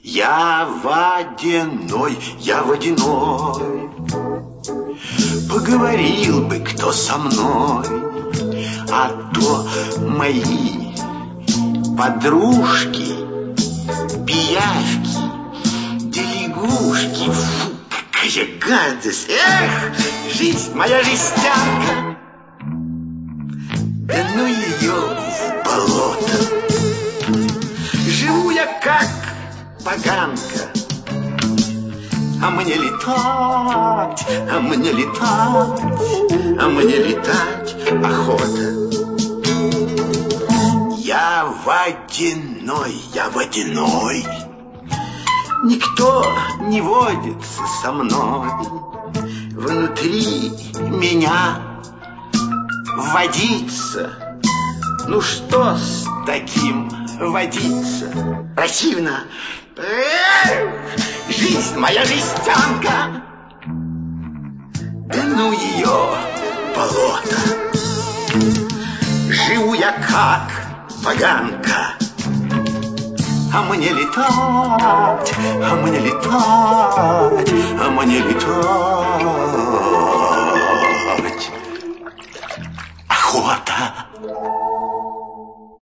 Я водяной, я водяной. Поговорил бы кто со мной, а то мои подружки, пиявки, да лягушки. Фу, какая гадость! Эх, жизнь моя жестянка! Да ну ее в болото! Живу я как поганка, а мне летать, а мне летать, а мне летать охота. Я водяной, я водяной. Никто не водится со мной. Внутри меня водиться. Ну что с таким водиться? Противно. Жизнь моя жестянка. Да ну ее болото. Живу я как поганка, а мне летать, а мне летать, а мне летать.